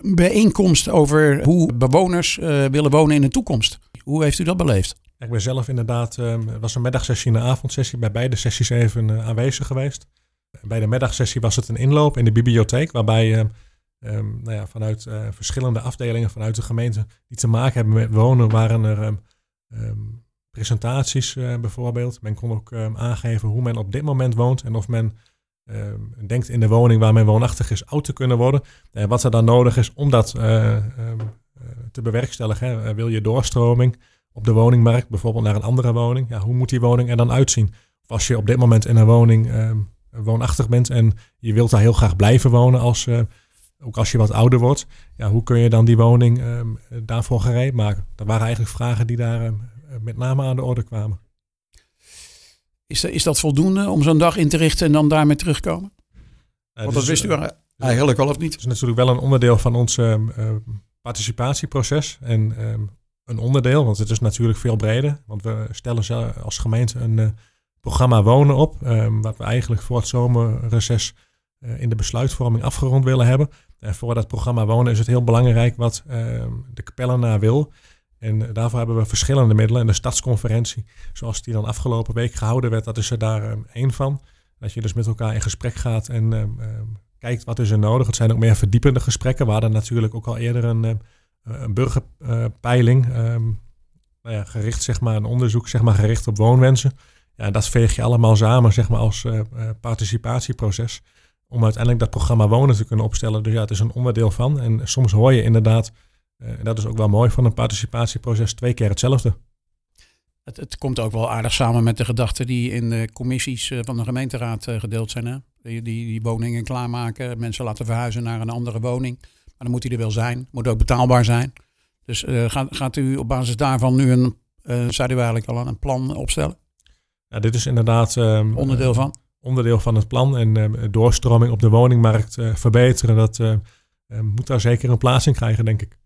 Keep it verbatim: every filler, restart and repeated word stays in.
bijeenkomst over hoe bewoners uh, willen wonen in de toekomst. Hoe heeft u dat beleefd? Ik ben zelf inderdaad, het uh, was een middagsessie en een avondsessie, bij beide sessies even uh, aanwezig geweest. Bij de middagsessie was het een inloop in de bibliotheek, waarbij uh, um, nou ja, vanuit uh, verschillende afdelingen vanuit de gemeente die te maken hebben met wonen, waren er um, um, presentaties uh, bijvoorbeeld. Men kon ook um, aangeven hoe men op dit moment woont en of men um, denkt in de woning waar men woonachtig is oud te kunnen worden. Uh, wat er dan nodig is om dat uh, um, uh, te bewerkstelligen. Hè. Uh, wil je doorstroming op de woningmarkt, bijvoorbeeld naar een andere woning? Ja, hoe moet die woning er dan uitzien? Of als je op dit moment in een woning um, woonachtig bent en je wilt daar heel graag blijven wonen, als, uh, ook als je wat ouder wordt. Ja, hoe kun je dan die woning um, daarvoor gereed maken? Dat waren eigenlijk vragen die daar um, met name aan de orde kwamen. Is, is dat voldoende om zo'n dag in te richten en dan daarmee terugkomen? Uh, Want dus, dat wist u uh, eigenlijk al of niet? Het is natuurlijk wel een onderdeel van ons uh, uh, participatieproces. En um, een onderdeel, want het is natuurlijk veel breder. Want we stellen als gemeente een uh, programma wonen op. Um, wat we eigenlijk voor het zomerreces uh, in de besluitvorming afgerond willen hebben. En voor dat programma wonen is het heel belangrijk wat uh, de Capellenaar wil. En uh, daarvoor hebben we verschillende middelen. En de stadsconferentie, zoals die dan afgelopen week gehouden werd, dat is er daar um, één van. Dat je dus met elkaar in gesprek gaat en um, um, kijkt wat is er nodig. Het zijn ook meer verdiepende gesprekken. We hadden natuurlijk ook al eerder een, um, een burgerpeiling uh, um, nou ja, gericht, zeg maar, een onderzoek zeg maar, gericht op woonwensen. Ja, dat veeg je allemaal samen, zeg maar, als uh, uh, participatieproces. Om uiteindelijk dat programma wonen te kunnen opstellen. Dus ja, het is een onderdeel van. En soms hoor je inderdaad, uh, en dat is ook wel mooi van een participatieproces, twee keer hetzelfde. Het, het komt ook wel aardig samen met de gedachten die in de commissies uh, van de gemeenteraad uh, gedeeld zijn. Hè? Die, die, die woningen klaarmaken, mensen laten verhuizen naar een andere woning. Maar dan moet die er wel zijn, moet ook betaalbaar zijn. Dus uh, gaat, gaat u op basis daarvan nu een, uh, zou u eigenlijk al een plan opstellen? Ja, dit is inderdaad um, onderdeel van? Onderdeel van het plan. En um, doorstroming op de woningmarkt uh, verbeteren, dat uh, uh, moet daar zeker een plaats in krijgen, denk ik.